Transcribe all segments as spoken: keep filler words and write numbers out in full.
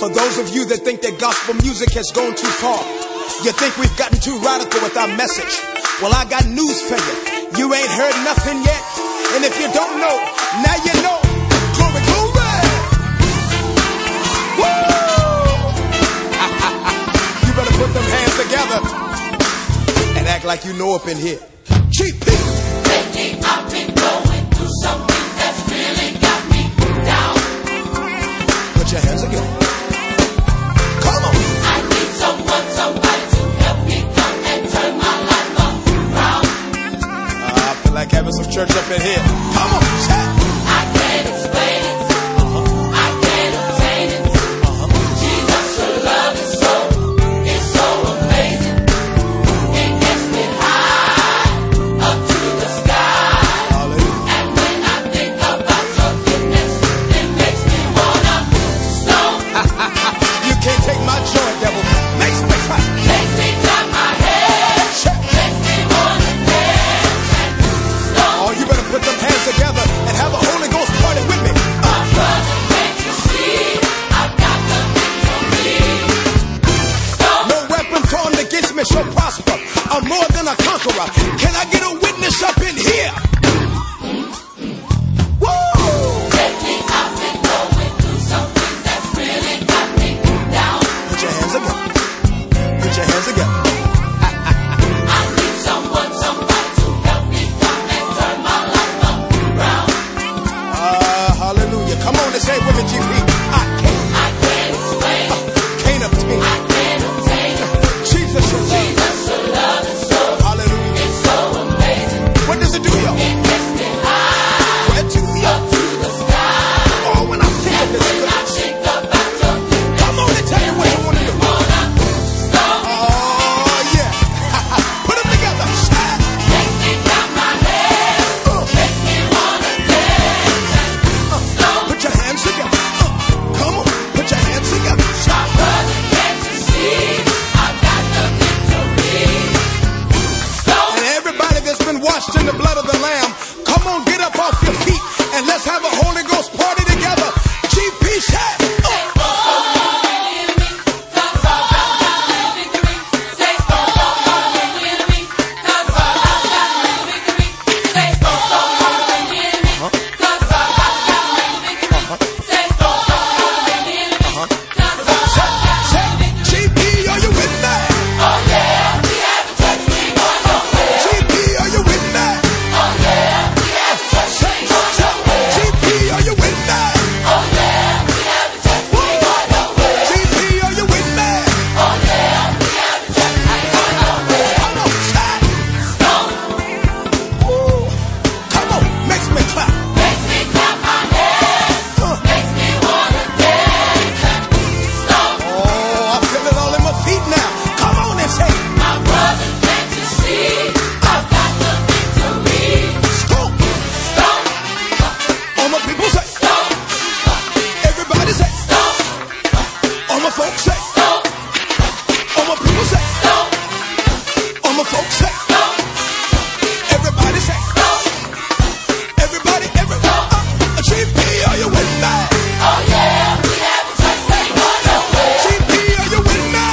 For those of you that think that gospel music has gone too far, you think we've gotten too radical with our message. Well, I got news for you. You ain't heard nothing yet. And if you don't know, now you know. Glory, glory. Woo! You better put them hands together and act like you know up in here. G P. Lately I've been going through something that's really got me down. Put your hands together. Come on. I need someone, somebody to help me come and turn my life around. Uh, I feel like having some church up in here. Come on, chat. I can't explain it. I can't obtain it. Jesus, your love is so, it's so amazing. It gets me high up to the sky. Hallelujah. And when I think about your goodness, it makes me wanna stomp. You can't take my joy, devil. Makes me clap. Makes me clap my head. Check. Makes me wanna dance and stomp. Oh, you better put them hands together and have a Holy Ghost party with me. My brother, can't you see? I've got the victory. Stomp. No weapon formed against me shall prosper. I'm more than a conqueror. Can I get a witness up in here? Woo! Lately I've been going through something that's really got me down. Put your hands together. Put your hands together. I need someone, somebody to help me come and turn my life around. Uh, hallelujah. Come on and say it with me, G P. I can't, I can't explain it. can't obtain. I can't obtain it. Jesus, your love. Jesus, your love is so, Hallelujah. it's so amazing. What does it do, y'all? It gets me high Where to, up y'all? to the sky. Oh, when I think of this, When I think about your goodness, come on and tell me what you want to do. wanna stomp. Oh, yeah. Put them together. Shout. Makes me clap my hands. Uh, Makes me wanna dance and stomp. Put your hands together. Uh, come on. Put your hands together. My Shout. brother, can't you see? I've got the victory. Stomp. And everybody that's been washed in the blood of the Lamb, come on, get up off your feet and let's have a Holy Ghost party together. G P shout. Uh, G P, are you with me? G P, are you with me? G P, are you with me? G P, are you with me? Come on, shout. Woo. Come on, makes me clap. Uh, oh, I feel it all in my feet now. Come on and say, stomp. All my people say, everybody say, all my folks say, all my people say, all my folks say, everybody say, everybody, everybody. Uh, G P, are you with me? G P, are you with me?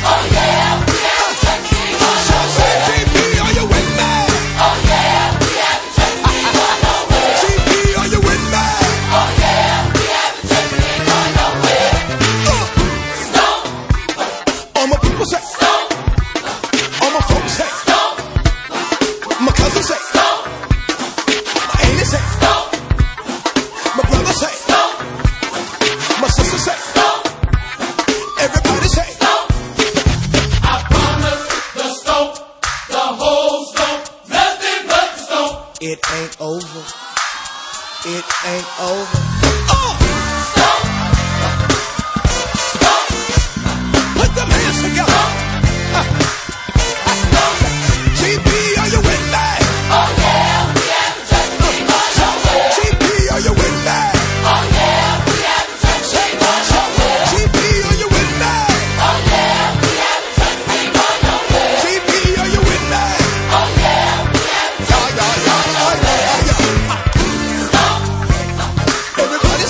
Say, G P, are you with me? G P, are you with me? Uh, all my people say, all my folks say, my cousin say, my auntie say, my brother say, my sister say, everybody say, I promise the stomp, the whole stomp, nothing but the stomp. it ain't over. It ain't over. Oh! Put them hands together. G P, are you with me? G P, are you with me? G P, are you with me? G P, are you with me? Yeah, yeah, yeah, yeah, yeah, yeah. Everybody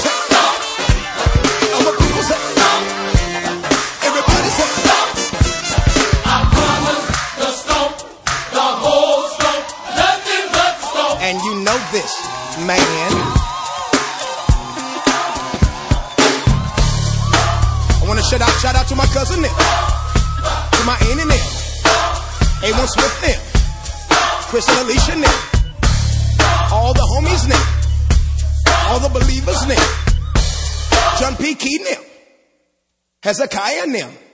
And you know this, man. I want to shout out, shout out to my cousin Nick, to my aunt and them, A one Swift them, Chris and Alicia them, all the homies them, all the believers them, John P. Key them, Hezekiah them.